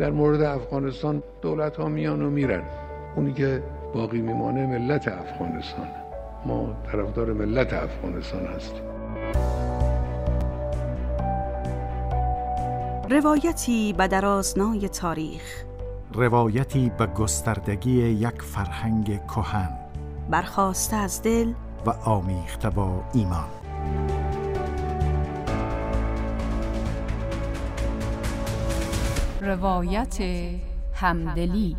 در مورد افغانستان دولت ها میان و میرن، اونی که باقی میمانه ملت افغانستان. ما طرفدار ملت افغانستان هستیم. روایتی به درازنای تاریخ، روایتی به گستردگی یک فرهنگ کهن، برخاسته از دل و آمیخته با ایمان. روایت همدلی.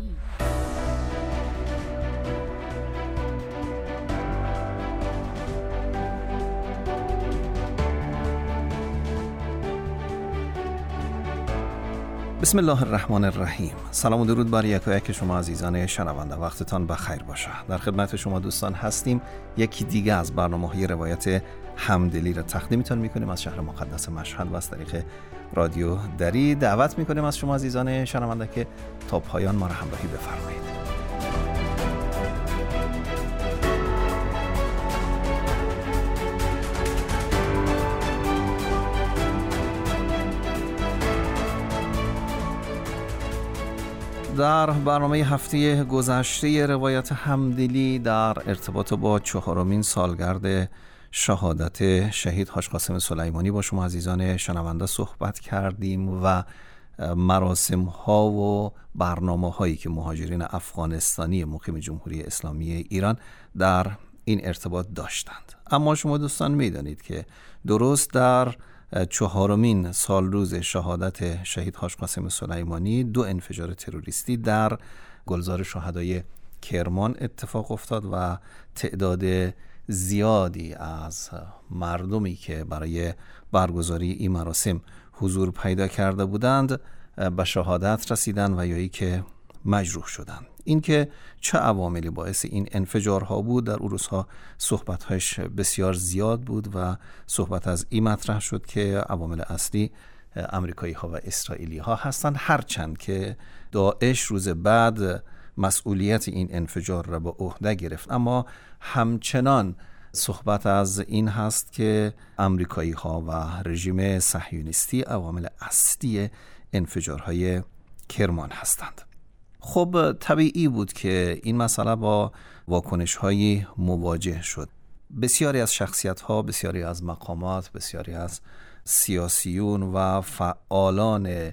بسم الله الرحمن الرحیم. سلام و درود بر یکایک شما عزیزان شنونده. وقتتان بخیر باشه. در خدمت شما دوستان هستیم. یکی دیگه از برنامه‌های روایت همدلی را تقدیمتان می‌کنیم از شهر مقدس مشهد و از طریق رادیو دری. دعوت می‌کنیم از شما عزیزان شنونده که تا پایان ما را همراهی بفرمایید. در برنامه هفته گذشته روایت همدلی در ارتباط با 4مین سالگرد شهادت شهید حاج قاسم سلیمانی با شما عزیزان شنونده صحبت کردیم و مراسم ها و برنامه هایی که مهاجرین افغانستانی مقیم جمهوری اسلامی ایران در این ارتباط داشتند. اما شما دوستان میدانید که درست در 4مین سال روز شهادت شهید حاج قاسم سلیمانی 2 انفجار تروریستی در گلزار شهدای کرمان اتفاق افتاد و تعداد زیادی از مردمی که برای برگزاری این مراسم حضور پیدا کرده بودند به شهادت رسیدند و یایی که مجروح شدند. این که چه عواملی باعث این انفجارها بود در اون روزها صحبت‌هاش بسیار زیاد بود و صحبت از این مطرح شد که عوامل اصلی امریکایی‌ها و اسرائیلی‌ها هستند، هرچند که داعش روز بعد مسئولیت این انفجار را به عهده گرفت. اما همچنان صحبت از این هست که امریکایی‌ها و رژیم صهیونیستی عوامل اصلی انفجارهای کرمان هستند. خب طبیعی بود که این مسئله با واکنش‌هایی مواجه شد. بسیاری از شخصیت‌ها، بسیاری از مقامات، بسیاری از سیاسیون و فعالان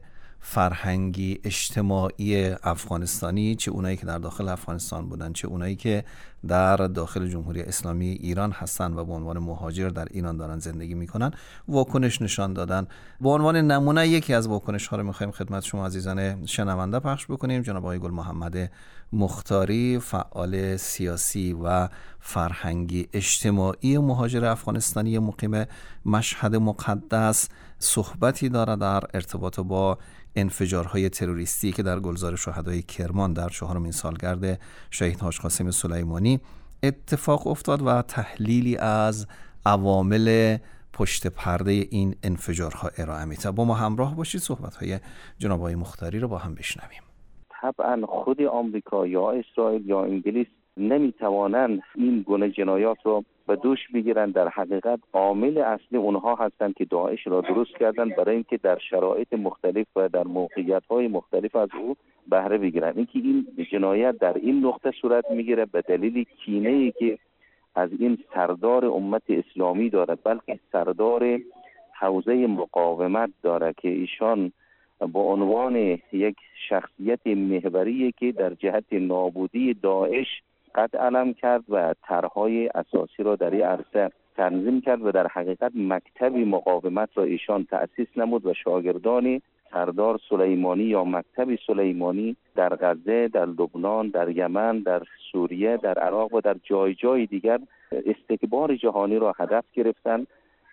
فرهنگی اجتماعی افغانستانی، چه اونایی که در داخل افغانستان بودن چه اونایی که در داخل جمهوری اسلامی ایران هستن و به عنوان مهاجر در ایران دارن زندگی میکنن، واکنش نشان دادن. به عنوان نمونه یکی از واکنش ها رو میخوایم خدمت شما عزیزان شنونده پخش بکنیم. جناب آقای گل محمد مختاری، فعال سیاسی و فرهنگی اجتماعی مهاجر افغانستانی مقیم مشهد مقدس، صحبتی داره در ارتباط با انفجارهای تروریستی که در گلزار شهدای کرمان در 4مین سالگرد شهید حاج قاسم سلیمانی اتفاق افتاد و تحلیلی از عوامل پشت پرده این انفجارها ارائه میده. با ما همراه باشید، صحبت‌های جناب آقای مختاری رو با هم بشنویم. طبعا خود آمریکا یا اسرائیل یا انگلیس نمیتوانند این گونه جنایات رو به دوش بگیرن. در حقیقت عامل اصلی اونها هستند که داعش را درست کردن برای اینکه در شرایط مختلف و در موقعیت‌های مختلف از او بهره بگیرن. اینکه این جنایت در این نقطه صورت میگیره به دلیل کینه‌ای که از این سردار امت اسلامی دارد، بلکه سردار حوزه مقاومت داره که ایشان با عنوان یک شخصیت محوری که در جهت نابودی داعش قد علم کرد و طرح‌های اساسی را در این عرصه تنظیم کرد و در حقیقت مکتب مقاومت را ایشان تأسیس نمود و شاگردان سردار سلیمانی یا مکتب سلیمانی در غزه، در لبنان، در یمن، در سوریه، در عراق و در جای دیگر استکبار جهانی را هدف گرفتند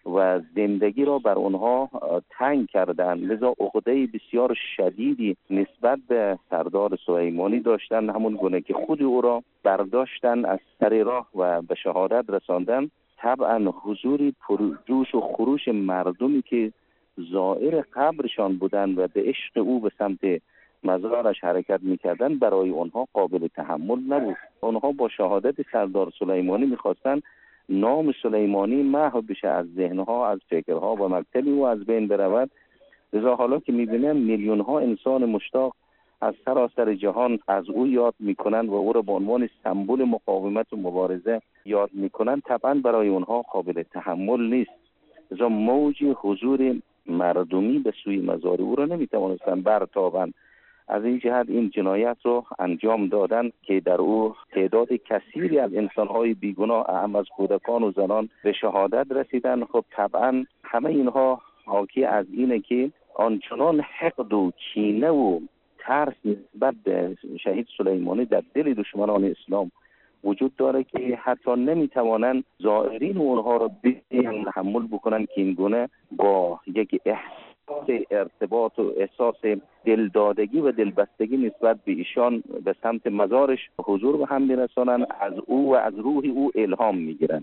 و زندگی را بر آنها تنگ کردند. لذا عقده بسیار شدیدی نسبت به سردار سلیمانی داشتند، همون گونه که خود او را برداشتن از سر راه و به شهادت رساندن. طبعا حضور پرجوش و خروش مردمی که زائر قبرشان بودند و به عشق او به سمت مزارش حرکت میکردند برای آنها قابل تحمل نبود. آنها با شهادت سردار سلیمانی میخواستند نام سلیمانی محو بشه از ذهنها، از فکرها و مکتب او از بین برود. لذا حالا که میبینیم میلیون ها انسان مشتاق از سراسر جهان از او یاد میکنن و او را به عنوان سمبل مقاومت و مبارزه یاد میکنن، طبعا برای اونها قابل تحمل نیست. لذا موج حضور مردمی به سوی مزار او را نمیتوانستن برتابند. از این جهت این جنایت رو انجام دادن که در او تعداد کثیری از انسان‌های بیگناه اهم از کودکان و زنان به شهادت رسیدن. خب طبعا همه اینها حاکی از اینه که آنچنان حقد و کینه و ترس نسبت به شهید سلیمانی در دل دشمنان اسلام وجود داره که حتی نمیتوانند زائرین اونها را تحمل بکنن که این گونه با یک احساس ارتباط و احساس دلدادگی و دلبستگی نسبت به ایشان به سمت مزارش حضور به هم میرسانند، از او و از روح او الهام میگیرن.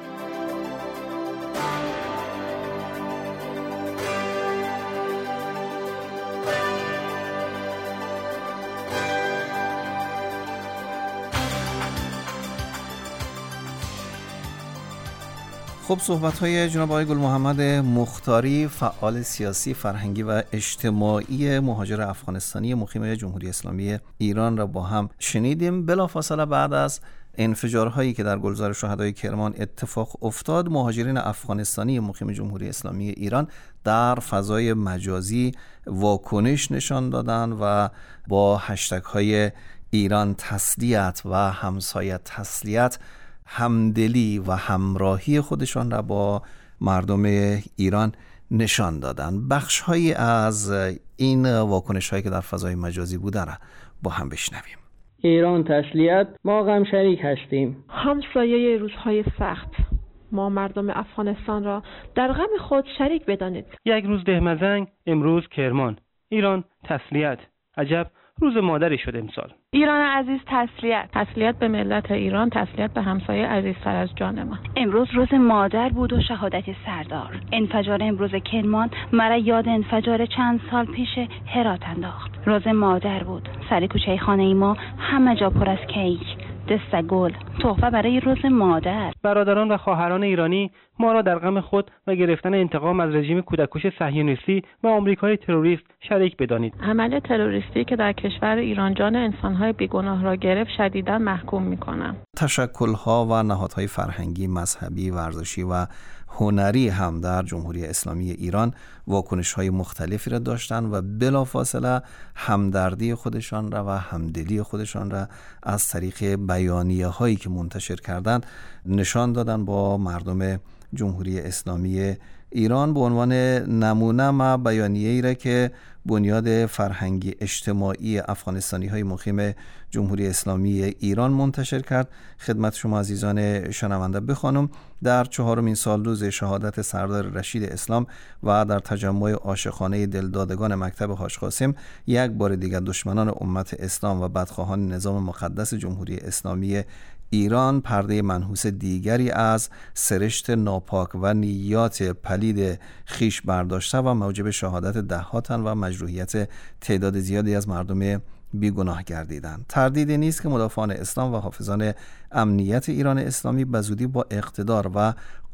خب صحبت‌های جناب آقای گل محمد مختاری، فعال سیاسی، فرهنگی و اجتماعی مهاجر افغانستانی مقیم جمهوری اسلامی ایران را با هم شنیدیم. بلافاصله بعد از انفجارهایی که در گلزار شهدای کرمان اتفاق افتاد، مهاجرین افغانستانی مقیم جمهوری اسلامی ایران در فضای مجازی واکنش نشان دادند و با هشتگ‌های ایران تسلیت و همسایه تسلیت همدلی و همراهی خودشان را با مردم ایران نشان دادند. بخش‌هایی از این واکنش‌هایی که در فضای مجازی بوده را با هم بشنویم. ایران تسلیت، ما غم شریک هستیم. همسایه روزهای سخت، ما مردم افغانستان را در غم خود شریک بدانید. یک روز دهمزنگ، امروز کرمان. ایران تسلیت، عجب روز مادری شد امسال. ایران عزیز تسلیت، تسلیت به ملت ایران، تسلیت به همسایه عزیزتر از جان ما. امروز روز مادر بود و شهادت سردار. انفجار امروز کرمان مرا یاد انفجار چند سال پیش هرات انداخت. روز مادر بود. سر کوچه خانه ما همه جا پر از کیک، دسته گل، تحفه برای روز مادر. برادران و خواهران ایرانی، ما را در غم خود و گرفتن انتقام از رژیم کودککش صهیونیستی و آمریکای تروریست شریک بدانید. عمل تروریستی که در کشور ایران جان انسان‌های بیگناه را گرفت شدیداً محکوم می‌کنم. تشکل‌ها و نهادهای فرهنگی، مذهبی، ورزشی و هنری هم در جمهوری اسلامی ایران واکنش‌های مختلفی را داشتند و بلافاصله همدردی خودشان را و همدلی خودشان را از طریق بیانیه‌هایی که منتشر کردند نشان دادند با مردم جمهوری اسلامی ایران. به عنوان نمونه ما بیانیه‌ای را که بنیاد فرهنگی اجتماعی افغانستانی های مقیم جمهوری اسلامی ایران منتشر کرد خدمت شما عزیزان شنونده بخوانم. در 4مین سالروز شهادت سردار رشید اسلام و در تجمع عاشقانه دلدادگان مکتب حاج قاسم، یک بار دیگر دشمنان امت اسلام و بدخواهان نظام مقدس جمهوری اسلامی ایران پرده منحوس دیگری از سرشت ناپاک و نیات پلید خیش برداشته و موجب شهادت ده‌ها تن و مجروحیت تعداد زیادی از مردم بیگناه گردیدند. تردیدی نیست که مدافعان اسلام و حافظان امنیت ایران اسلامی بزودی با اقتدار و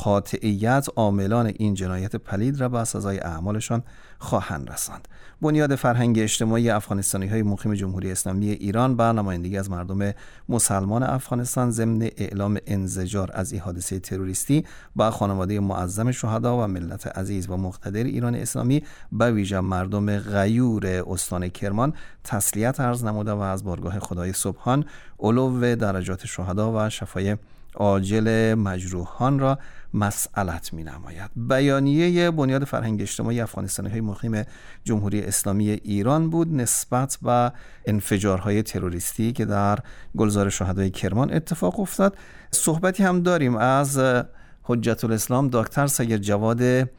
قاطعیت عاملان این جنایت پلید را به سزای اعمالشان خواهند رساند. بنیاد فرهنگ اجتماعی افغانستانی های مقیم جمهوری اسلامی ایران به نمایندگی از مردم مسلمان افغانستان ضمن اعلام انزجار از این حادثه تروریستی با خانواده معظم شهدا و ملت عزیز و مقتدر ایران اسلامی به ویژه مردم غیور استان کرمان تسلیت عرض نموده و از بارگاه خدای سبحان علو درجات شهدا و شفای عاجل مجروحان را مسئلت می نماید. بیانیه بنیاد فرهنگ اجتماعی افغانستانی های مقیم جمهوری اسلامی ایران بود نسبت به انفجارهای تروریستی که در گلزار شهدای کرمان اتفاق افتاد. صحبتی هم داریم از حجت الاسلام دکتر سید جواد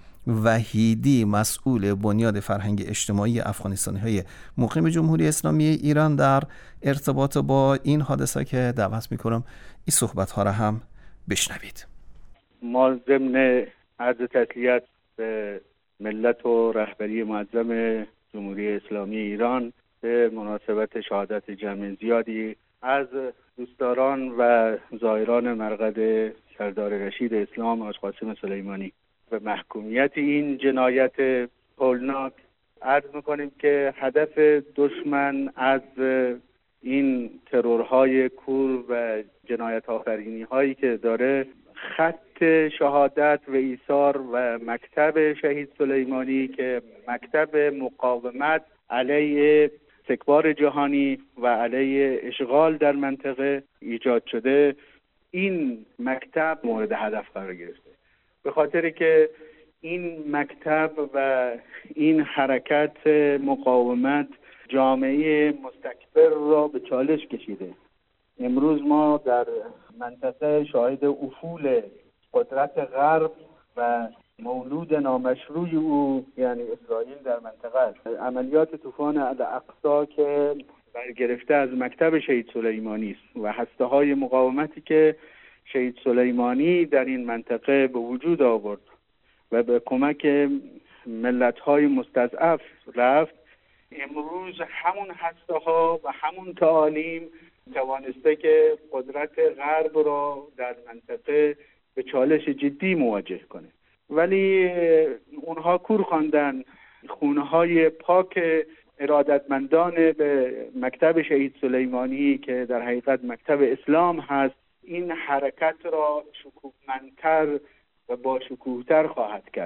وحیدی، مسئول بنیاد فرهنگ اجتماعی افغانستانی های مقیم جمهوری اسلامی ایران، در ارتباط با این حادثه که دعوت میکنم این صحبت ها را هم بشنوید. ما ضمن عرض تسلیت به ملت و رهبری معظم جمهوری اسلامی ایران به مناسبت شهادت جمع زیادی از دوستداران و زائران مرقد سردار رشید اسلام حاج قاسم سلیمانی و محکومیت این جنایت هولناک عرض میکنیم که هدف دشمن از این ترورهای کور و جنایت آفرینی هایی که داره خط شهادت و ایثار و مکتب شهید سلیمانی که مکتب مقاومت علیه استکبار جهانی و علیه اشغال در منطقه ایجاد شده، این مکتب مورد هدف قرار گرفته. به خاطر که این مکتب و این حرکت مقاومت جامعه مستکبر را به چالش کشیده. امروز ما در منطقه شاهد افول قدرت غرب و مولود نامشروع او یعنی اسرائیل در منطقه است. عملیات طوفان الاقصی که برگرفته از مکتب شهید سلیمانی است و هسته‌های مقاومتی که شهید سلیمانی در این منطقه به وجود آورد و به کمک ملت‌های مستضعف رفت، امروز همون هسته‌ها و همون تعالیم توانسته که قدرت غرب را در منطقه به چالش جدی مواجه کنه. ولی اونها کور خواندن خونه‌های پاک ارادتمندان به مکتب شهید سلیمانی که در حقیقت مکتب اسلام هست، این حرکت را شکوهمندتر و با شکوهتر خواهد کرد.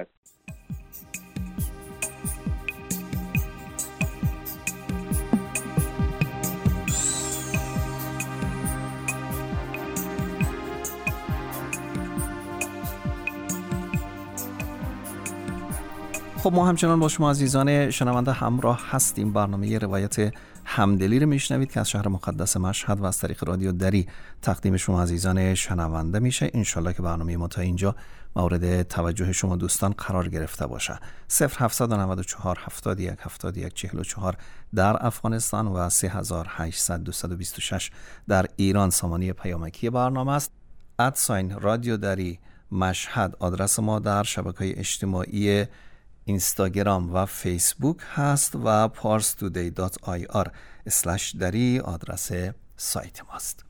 خب ما همچنان با شما عزیزان شنونده همراه هستیم. برنامه روایت همدلی رو میشنوید که از شهر مقدس مشهد و از طریق رادیو دری تقدیم شما عزیزان شنونده میشه. انشالله که برنامه ما تا اینجا مورد توجه شما دوستان قرار گرفته باشه. 0794 71 71 44 در افغانستان و 3800 226 در ایران سامانه پیامکی برنامه است. @رادیو دری مشهد آدرس ما در شبکه‌های اجتماعی اینستاگرام و فیسبوک هست و parstoday.ir/dari آدرس سایت ماست.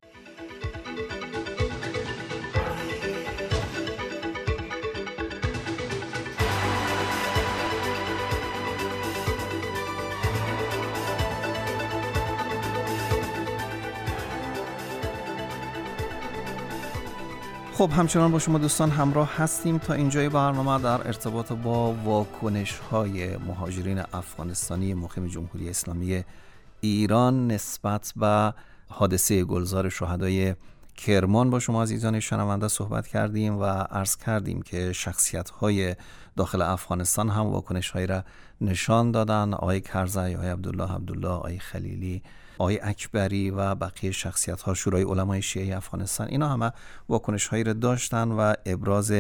خب همچنان با شما دوستان همراه هستیم تا اینجای برنامه در ارتباط با واکنش‌های مهاجرین افغانستانی مقیم جمهوری اسلامی ایران نسبت به حادثه گلزار شهدای کرمان با شما عزیزان شنونده صحبت کردیم و عرض کردیم که شخصیت‌های داخل افغانستان هم واکنش‌هایی را نشان دادن. آقای کرزی، آقای عبدالله، آقای خلیلی، آقای اکبری و بقیه شخصیت‌ها، شورای علمای شیعه افغانستان، اینا همه واکنش‌هایی را داشتن و ابراز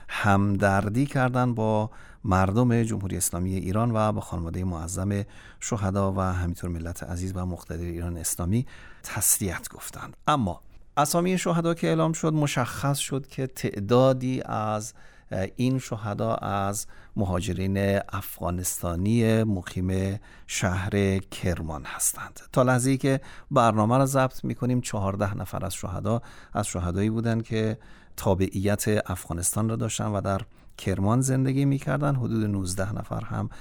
همدردی کردن با مردم جمهوری اسلامی ایران و با خانواده معظم شهدا و همینطور ملت عزیز و مقتدر ایران اسلامی تسلیت گفتند. اما اسامی شهدا که اعلام شد، مشخص شد که تعدادی از این شهدا از مهاجرین افغانستانی مقیم شهر کرمان هستند. تا لحظه‌ای که برنامه را ضبط می‌کنیم 14 نفر از شهدایی بودند که تابعیت افغانستان را داشتن و در کرمان زندگی می‌کردند. حدود 19 نفر هم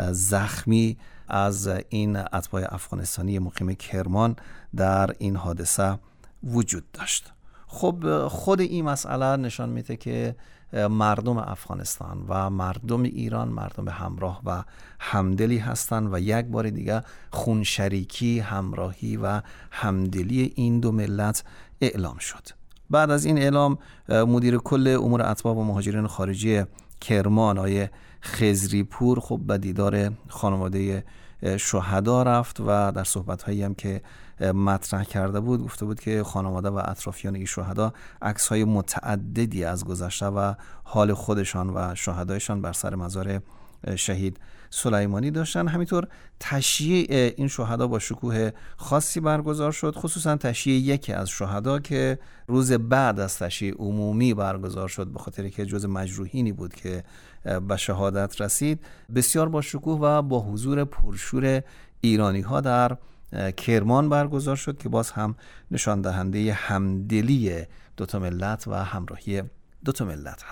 زخمی از این اتباع افغانستانی مقیم کرمان در این حادثه وجود داشت. خب خود این مسئله نشان میده که مردم افغانستان و مردم ایران مردم همراه و همدلی هستند و یک بار دیگه خونشریکی، همراهی و همدلی این دو ملت اعلام شد. بعد از این اعلام مدیر کل امور اتباع و مهاجرین خارجی کرمان آقای خضری پور خب به دیدار خانواده شهدا رفت و در صحبت‌هایی هم که مطرح کرده بود گفته بود که خانواده و اطرافیان این شهدا عکس‌های متعددی از گذشته و حال خودشان و شهدایشان بر سر مزار شهید سلیمانی داشتن. همینطور تشییع این شهدا با شکوه خاصی برگزار شد، خصوصا تشییع یکی از شهدا که روز بعد از تشییع عمومی برگزار شد به خاطر که جز مجروحینی بود که به شهادت رسید. بسیار با شکوه و با حضور پرشور ایرانی ها در کرمان برگزار شد که باز هم نشان دهنده همدلی دو تا ملت و همراهی دو تا ملت هست.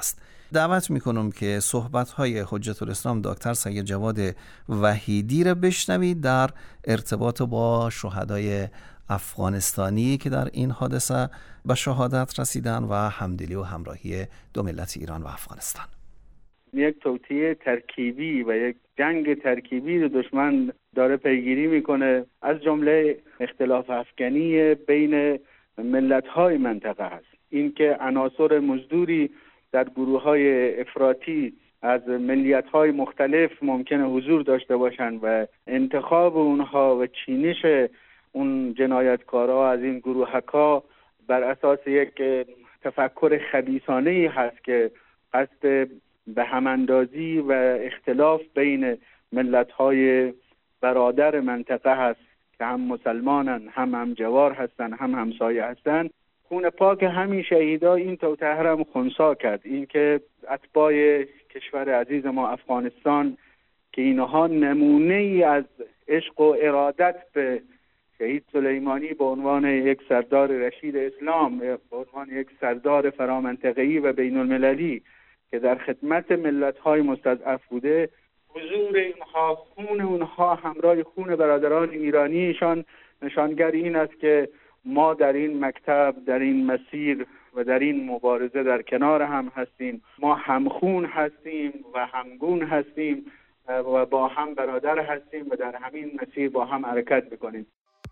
دعوت میکنم که صحبت‌های حجت الاسلام دکتر سید جواد وحیدی را بشنوید در ارتباط با شهدای افغانستانی که در این حادثه به شهادت رسیدن و همدلی و همراهی دو ملت ایران و افغانستان. یک توطئه ترکیبی و یک جنگ ترکیبی رو دشمن داره پیگیری میکنه، از جمله اختلاف افکنی بین ملت‌های منطقه هست. اینکه عناصر مزدوری در گروه‌های افراطی از ملیت‌های مختلف ممکنه حضور داشته باشند و انتخاب اونها و چینش اون جنایتکارها از این گروهکا بر اساس یک تفکر خبیثانه‌ای هست که قصد به هماندازی و اختلاف بین ملت‌های برادر منطقه هست که هم مسلمانن، هم جوار هستن، هم همسایه هستن. خون پاک همین شهیدا این توطئه هم خنثی کرد. این که اتباع کشور عزیز ما افغانستان که اینها نمونه ای از عشق و ارادت به شهید سلیمانی به عنوان یک سردار رشید اسلام، به عنوان یک سردار فرامنطقه‌ای و بین المللی که در خدمت ملت‌های مستضعف بوده، حضور اینها، خون اونها همراه خون برادران ایرانیشان نشانگر این است که ما در این مکتب، در این مسیر و در این مبارزه در کنار هم هستیم. ما همخون هستیم و همگون هستیم و با هم برادر هستیم و در همین مسیر با هم حرکت می‌کنیم.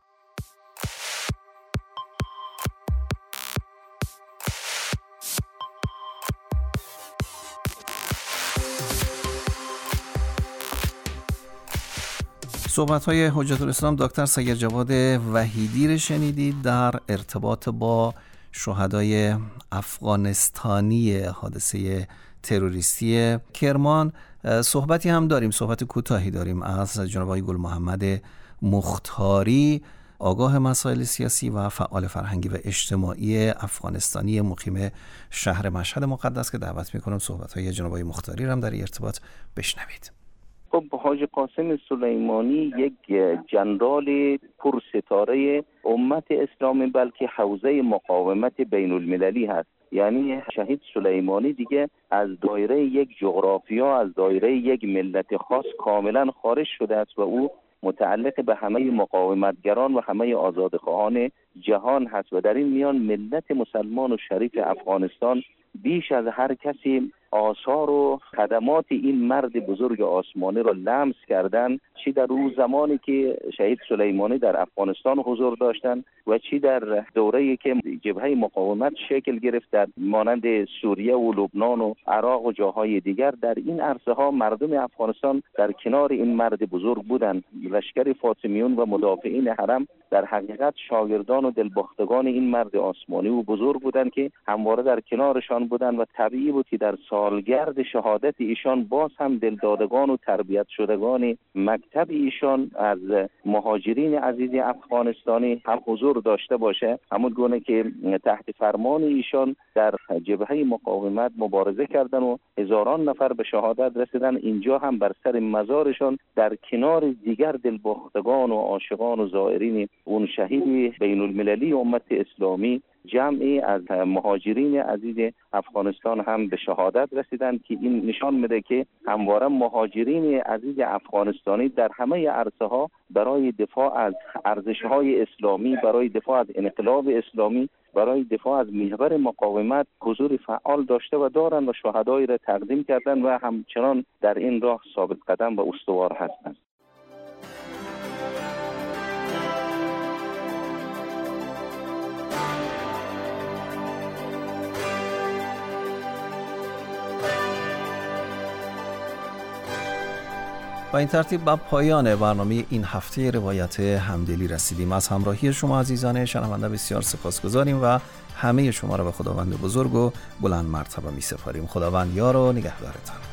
صحبت‌های حجت الاسلام دکتر سید جواد وحیدی رو شنیدید در ارتباط با شهدای افغانستانی حادثه تروریستی کرمان. صحبتی هم داریم، صحبت کوتاهی داریم از جناب آقای گل محمد مختاری، آگاه مسائل سیاسی و فعال فرهنگی و اجتماعی افغانستانی مقیم شهر مشهد مقدس که دعوت می‌کنم صحبت‌های جناب آقای مختاری رو هم در ارتباط بشنوید. خب حاج قاسم سلیمانی یک جنرال پرستاره امت اسلامی بلکه حوزه مقاومت بین المللی هست. یعنی شهید سلیمانی دیگه از دایره یک جغرافیا، از دایره یک ملت خاص کاملا خارج شده است و او متعلق به همه مقاومتگران و همه آزادخواهان جهان هست و در این میان ملت مسلمان و شریف افغانستان بیش از هر کسی آثار و خدمات این مرد بزرگ آسمانی را لمس کردند، چی در اون زمانی که شهید سلیمانی در افغانستان حضور داشتند و چی در دوره‌ای که جبهه مقاومت شکل گرفت در مانند سوریه و لبنان و عراق و جاهای دیگر. در این عرصه ها مردم افغانستان در کنار این مرد بزرگ بودند. لشکر فاطمیون و مدافعین حرم در حقیقت شاگردان و دلباختگان این مرد آسمانی و بزرگ بودند که همواره در کنارشان بودند و طبیعی بود که در سالگرد شهادت ایشان باز هم دلدادگان و تربیت شدگان مکتب ایشان از مهاجرین عزیز افغانستانی هم حضور داشته باشه، همون گونه که تحت فرمان ایشان در جبهه مقاومت مبارزه کردن و هزاران نفر به شهادت رسیدن. اینجا هم بر سر مزارشان در کنار دیگر دلباختگان و عاشقان و زائرین اون شهید بین المللی امت اسلامی جمعی از مهاجرین عزیز افغانستان هم به شهادت رسیدند که این نشان میده که همواره مهاجرین عزیز افغانستانی در همه عرصه ها برای دفاع از ارزش های اسلامی، برای دفاع از انقلاب اسلامی، برای دفاع از محور مقاومت حضور فعال داشته و دارند و شهدایی را تقدیم کردند و همچنان در این راه ثابت قدم و استوار هستند. با این ترتیب به پایان برنامه این هفته روایت همدلی رسیدیم. از همراهی شما عزیزان شنونده بسیار سپاسگزاریم و همه شما را به خداوند بزرگ و بلند مرتبه می سپاریم. خداوند یار و نگهدارتان.